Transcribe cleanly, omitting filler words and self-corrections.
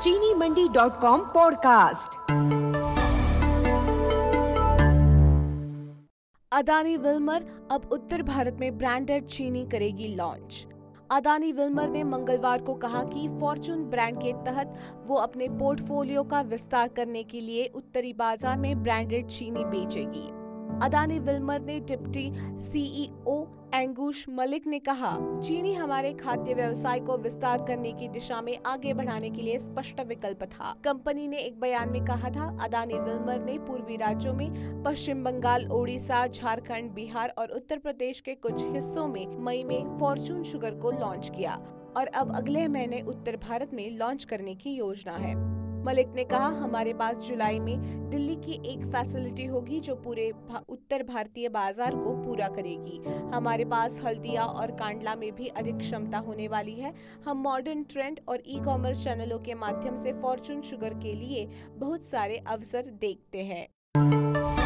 चीनी मंडी.com podcast. Adani Wilmer अब उत्तर भारत में ब्रांडेड चीनी करेगी लॉन्च। अदानी विल्मर ने मंगलवार को कहा कि फॉर्च्यून ब्रांड के तहत वो अपने पोर्टफोलियो का विस्तार करने के लिए उत्तरी बाजार में ब्रांडेड चीनी बेचेगी। अदानी विल्मर ने डिप्टी सीईओ अंकुश मलिक ने कहा, चीनी हमारे खाद्य व्यवसाय को विस्तार करने की दिशा में आगे बढ़ाने के लिए स्पष्ट विकल्प था। कंपनी ने एक बयान में कहा था, अदानी विल्मर ने पूर्वी राज्यों में पश्चिम बंगाल, ओडिशा, झारखंड, बिहार और उत्तर प्रदेश के कुछ हिस्सों में मई में फॉर्च्यून शुगर को लॉन्च किया और अब अगले महीने उत्तर भारत में लॉन्च करने की योजना है। मलिक ने कहा, हमारे पास जुलाई में दिल्ली की एक फैसिलिटी होगी जो पूरे उत्तर भारतीय बाजार को पूरा करेगी। हमारे पास हल्दिया और कांडला में भी अधिक क्षमता होने वाली है। हम मॉडर्न ट्रेंड और ई-कॉमर्स चैनलों के माध्यम से फॉर्च्यून शुगर के लिए बहुत सारे अवसर देखते हैं।